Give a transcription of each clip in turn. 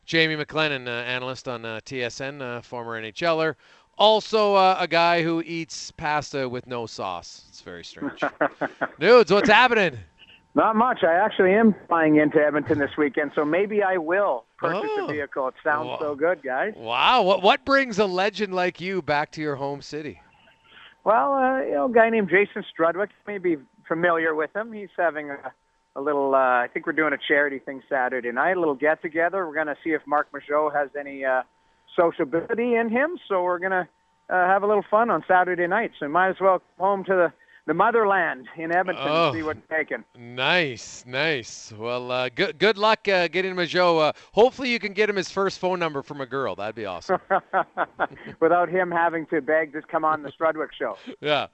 Jamie McLennan, analyst on TSN, former NHLer. Also a guy who eats pasta with no sauce. It's very strange. Dudes, what's happening? Not much. I actually am flying into Edmonton this weekend, so maybe I will purchase a Oh, vehicle. It sounds so good, guys. wow. What brings a legend like you back to your home city? Well, a guy named Jason Strudwick, you may be familiar with him. He's having a little, I think we're doing a charity thing Saturday night, a little get-together. We're going to see if Marc Mageau has any sociability in him, so we're going to have a little fun on Saturday night. So might as well come home to the motherland in Edmonton and see what's taking. Nice. Well, good luck getting Mageau. Hopefully you can get him his first phone number from a girl. That'd be awesome. Without him having to beg to come on the Strudwick show. Yeah.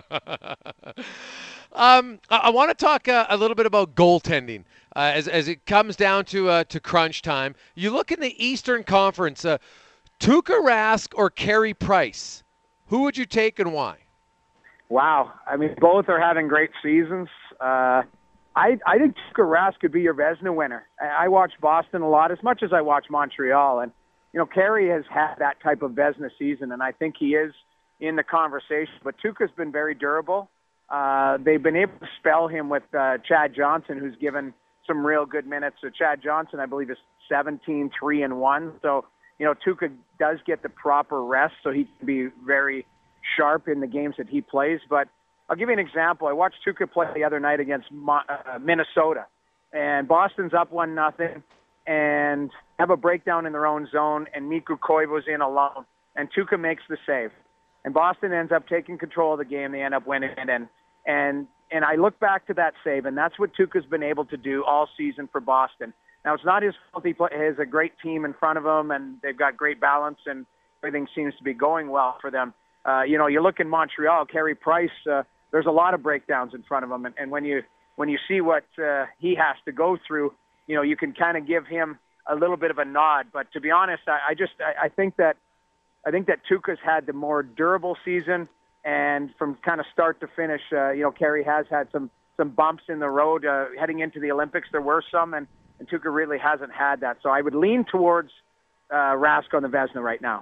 I want to talk a little bit about goaltending as it comes down to crunch time. You look in the Eastern Conference, Tuukka Rask or Carey Price. Who would you take and why? Wow. I mean, both are having great seasons. I think Tuukka Rask could be your Vezina winner. I watch Boston a lot, as much as I watch Montreal. And, Carey has had that type of Vezina season, and I think he is in the conversation. But Tuukka's been very durable. They've been able to spell him with Chad Johnson, who's given some real good minutes. So Chad Johnson, I believe, is 17-3-1. So, Tuukka does get the proper rest, so he can be very sharp in the games that he plays. But I'll give you an example. I watched Tuukka play the other night against Minnesota, and Boston's up 1-0 and have a breakdown in their own zone, and Mikko Koivu's in alone, and Tuukka makes the save. And Boston ends up taking control of the game. They end up winning it. And I look back to that save, and that's what Tuukka's been able to do all season for Boston. Now, it's not his fault. He has a great team in front of him, and they've got great balance, and everything seems to be going well for them. You look in Montreal, Carey Price, there's a lot of breakdowns in front of him. And when you see what he has to go through, you can kind of give him a little bit of a nod. But to be honest, I think that Tuukka's had the more durable season, and from kind of start to finish, Carey has had some bumps in the road. Heading into the Olympics, there were some, and Tuukka really hasn't had that. So I would lean towards Rask on the Vezina right now.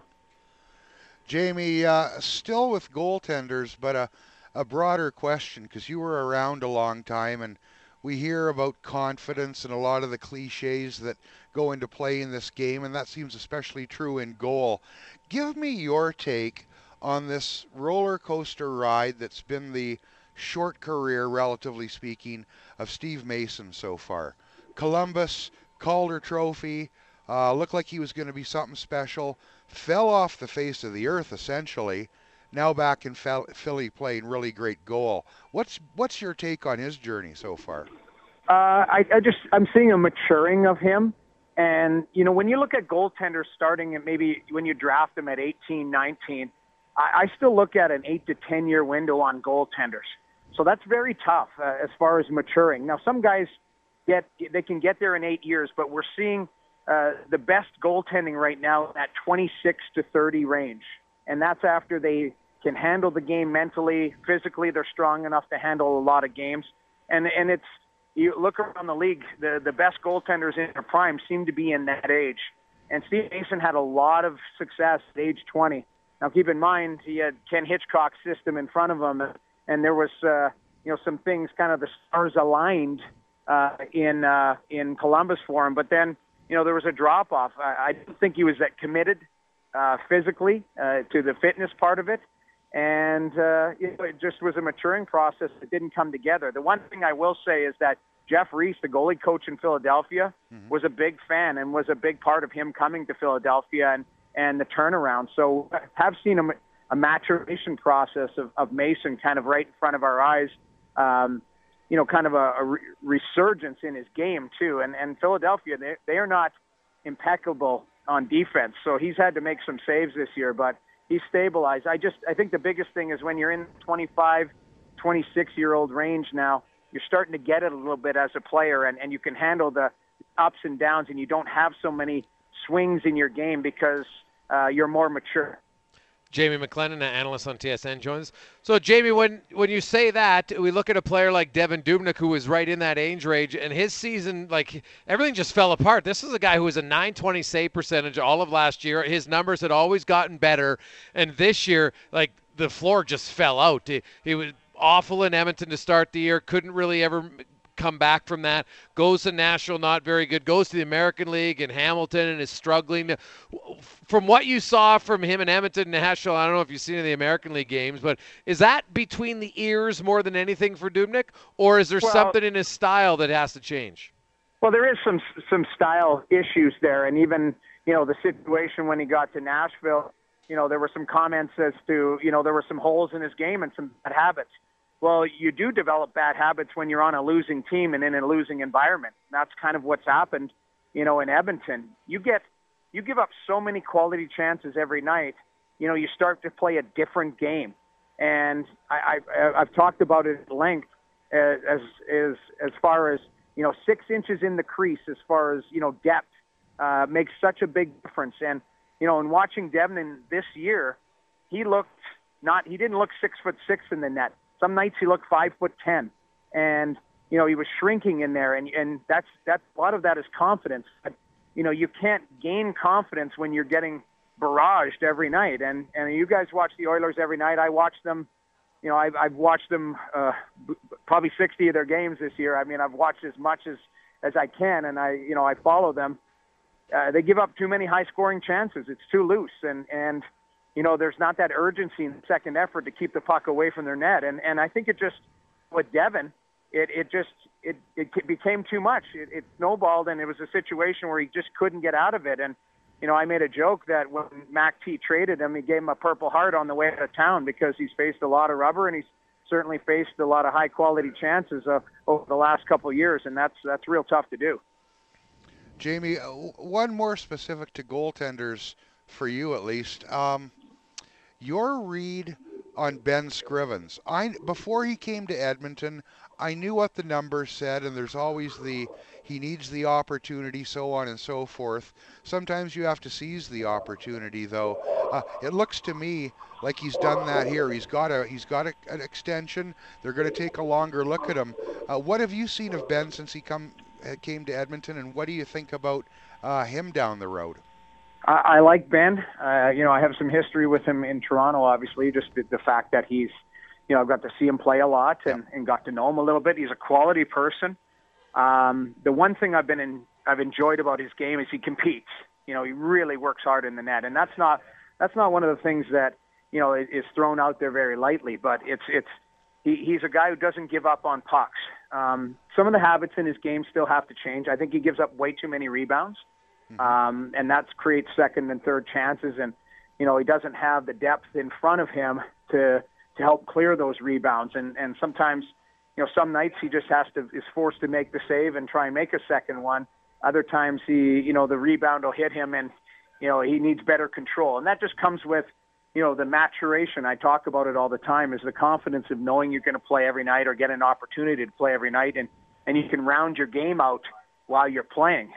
Jamie, still with goaltenders, but a broader question, because you were around a long time, and we hear about confidence and a lot of the cliches that go into play in this game, and that seems especially true in goal. Give me your take on this roller coaster ride that's been the short career, relatively speaking, of Steve Mason so far. Columbus, Calder Trophy, looked like he was going to be something special, fell off the face of the earth essentially, now back in Philly playing really great goal. What's your take on his journey so far? I'm seeing a maturing of him. And, when you look at goaltenders starting at maybe when you draft them at 18, 19, I still look at an 8 to 10 year window on goaltenders. So that's very tough as far as maturing. Now, some guys they can get there in 8 years, but we're seeing the best goaltending right now at 26 to 30 range. And that's after they can handle the game mentally, physically, they're strong enough to handle a lot of games. And it's, you look around the league, the best goaltenders in their prime seem to be in that age. And Steve Mason had a lot of success at age 20. Now, keep in mind, he had Ken Hitchcock's system in front of him, and there was, some things, kind of the stars aligned in Columbus for him. But then, there was a drop-off. I didn't think he was that committed physically to the fitness part of it. And it just was a maturing process that didn't come together. The one thing I will say is that Jeff Reese, the goalie coach in Philadelphia, was a big fan and was a big part of him coming to Philadelphia and the turnaround. So I have seen a maturation process of Mason kind of right in front of our eyes, kind of a resurgence in his game too. And Philadelphia, they are not impeccable on defense. So he's had to make some saves this year, but he's stabilized. I think the biggest thing is when you're in 25, 26-year-old range now, you're starting to get it a little bit as a player, and you can handle the ups and downs, and you don't have so many swings in your game because you're more mature. Jamie McLennan, an analyst on TSN, joins. So, Jamie, when you say that, we look at a player like Devin Dubnyk, who was right in that age range, and his season, like, everything just fell apart. This is a guy who was a .920 save percentage all of last year. His numbers had always gotten better, and this year, like, the floor just fell out. He was awful in Edmonton to start the year, couldn't really ever come back from that, goes to Nashville, not very good, goes to the American League in Hamilton and is struggling. From what you saw from him in Edmonton and Nashville, I don't know if you've seen any of the American League games, but is that between the ears more than anything for Dubnyk, or is there something in his style that has to change? Well, there is some style issues there, and even, the situation when he got to Nashville, there were some comments as to, there were some holes in his game and some bad habits. Well, you do develop bad habits when you're on a losing team and in a losing environment. That's kind of what's happened, in Edmonton. You give up so many quality chances every night. You start to play a different game, and I've talked about it at length as far as 6 inches in the crease, as far as depth makes such a big difference. And in watching Devin this year, he didn't look 6'6" in the net. Some nights he looked 5'10", and he was shrinking in there, and that's a lot of that is confidence. But, you can't gain confidence when you're getting barraged every night. And you guys watch the Oilers every night. I watch them. I've watched them probably 60 of their games this year. I mean, I've watched as much as I can, and I follow them. They give up too many high-scoring chances. It's too loose, and there's not that urgency in the second effort to keep the puck away from their net. And I think it just, with Devin, it became too much. It snowballed, and it was a situation where he just couldn't get out of it. And, I made a joke that when Mac T traded him, he gave him a Purple Heart on the way out of town because he's faced a lot of rubber, and he's certainly faced a lot of high-quality chances over the last couple of years, and that's real tough to do. Jamie, one more specific to goaltenders for you at least. Your read on Ben Scrivens. Before he came to Edmonton, I knew what the numbers said, and there's always he needs the opportunity, so on and so forth. Sometimes you have to seize the opportunity, though. It looks to me like he's done that here. He's got an extension. They're going to take a longer look at him. What have you seen of Ben since he came to Edmonton, and what do you think about him down the road? I like Ben. I have some history with him in Toronto, obviously, just the fact that he's, I've got to see him play a lot and got to know him a little bit. He's a quality person. The one thing I've enjoyed about his game is he competes. He really works hard in the net, and that's not one of the things that, is thrown out there very lightly, but he's a guy who doesn't give up on pucks. Some of the habits in his game still have to change. I think he gives up way too many rebounds. And that creates second and third chances, and he doesn't have the depth in front of him to help clear those rebounds, and sometimes some nights he just is forced to make the save and try and make a second one. Other times the rebound will hit him, and he needs better control, and that just comes with the maturation. I talk about it all the time, is the confidence of knowing you're going to play every night or get an opportunity to play every night, and you can round your game out while you're playing.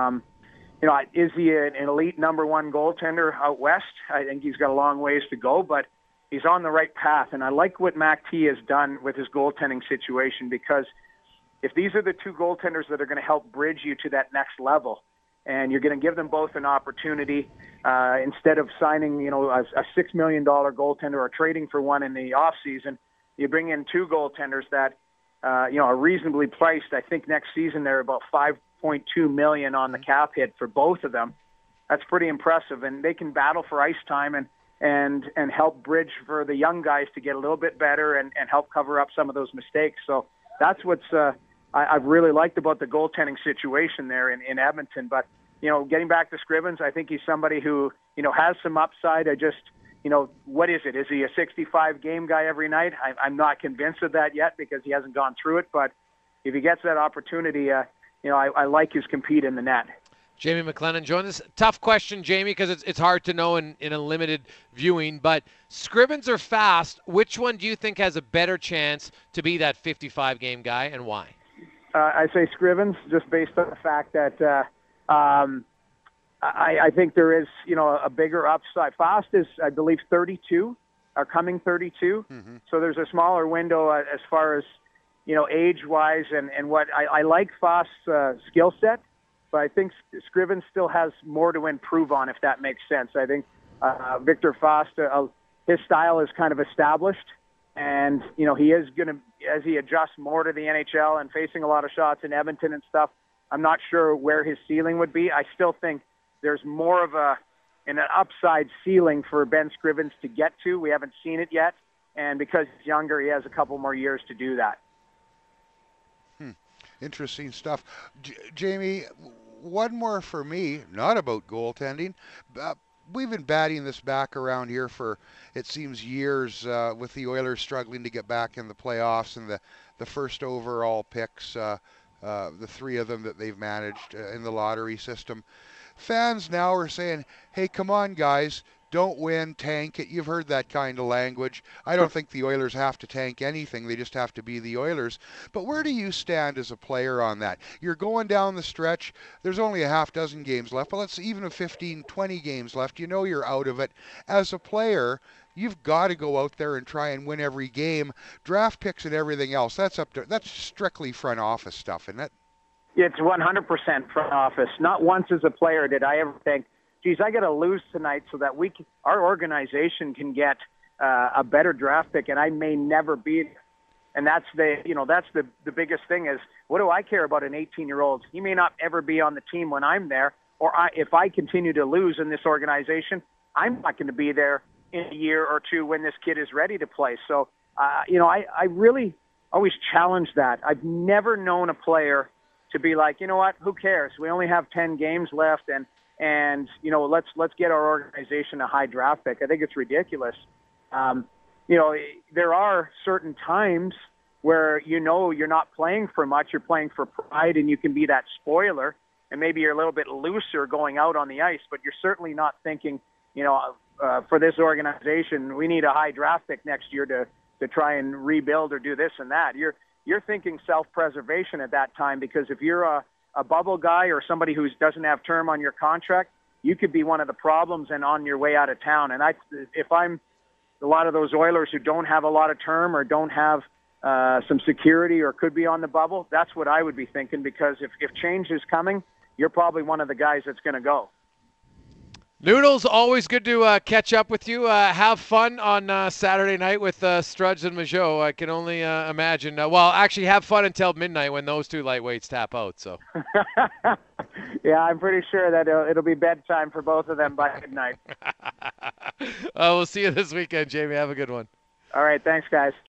Is he an elite number one goaltender out west? I think he's got a long ways to go, but he's on the right path. And I like what Mac T has done with his goaltending situation, because if these are the two goaltenders that are going to help bridge you to that next level, and you're going to give them both an opportunity instead of signing, a $6 million goaltender or trading for one in the offseason, you bring in two goaltenders that, are reasonably priced. I think next season they're about $5.2 million on the cap hit for both of them. That's pretty impressive, and they can battle for ice time and help bridge for the young guys to get a little bit better and help cover up some of those mistakes. So that's what's I've really liked about the goaltending situation there in Edmonton. But getting back to Scrivens, I think he's somebody who has some upside. What is it? Is he a 65 game guy every night? I'm not convinced of that yet because he hasn't gone through it. But if he gets that opportunity, I like his compete in the net. Jamie McLennan joined us. Tough question, Jamie, because it's hard to know in a limited viewing. But Scrivens or Fast, which one do you think has a better chance to be that 55-game guy, and why? I say Scrivens, just based on the fact that I think there is, a bigger upside. Fast is, I believe, 32, or coming 32. Mm-hmm. So there's a smaller window as far as, age-wise and what I like Fast's skill set, but I think Scriven still has more to improve on, if that makes sense. I think Victor Fast, his style is kind of established, and, he is going to, as he adjusts more to the NHL and facing a lot of shots in Edmonton and stuff, I'm not sure where his ceiling would be. I still think there's more of an upside ceiling for Ben Scrivens to get to. We haven't seen it yet, and because he's younger, he has a couple more years to do that. Interesting stuff. Jamie, one more for me, not about goaltending. We've been batting this back around here for, it seems, years, with the Oilers struggling to get back in the playoffs and the first overall picks, the three of them that they've managed in the lottery system. Fans now are saying, hey, come on, guys, don't win, tank it. You've heard that kind of language. I don't think the Oilers have to tank anything. They just have to be the Oilers. But where do you stand as a player on that? You're going down the stretch. There's only a half dozen games left, but let's even 15, 20 games left. You know you're out of it. As a player, you've got to go out there and try and win every game. Draft picks and everything else, that's strictly front office stuff, isn't it? It's 100% front office. Not once as a player did I ever think, geez, I got to lose tonight so that our organization can get a better draft pick, and I may never be there. And that's the biggest thing is, what do I care about an 18-year-old? He may not ever be on the team when I'm there, or if I continue to lose in this organization, I'm not going to be there in a year or two when this kid is ready to play. So, I really always challenge that. I've never known a player to be like, you know what, who cares? We only have 10 games left, and let's get our organization a high draft pick. I think it's ridiculous. There are certain times where you're not playing for much, you're playing for pride, and you can be that spoiler, and maybe you're a little bit looser going out on the ice, but you're certainly not thinking, for this organization, we need a high draft pick next year to try and rebuild or do this and that. You're thinking self-preservation at that time, because if you're a bubble guy or somebody who doesn't have term on your contract, you could be one of the problems and on your way out of town. And if I'm a lot of those Oilers who don't have a lot of term or don't have some security or could be on the bubble, that's what I would be thinking, because if change is coming, you're probably one of the guys that's going to go. Noodles, always good to catch up with you. Have fun on Saturday night with Strudge and Majot. I can only imagine. Actually, have fun until midnight when those two lightweights tap out. So. Yeah, I'm pretty sure that it'll be bedtime for both of them by midnight. We'll see you this weekend, Jamie. Have a good one. All right, thanks, guys.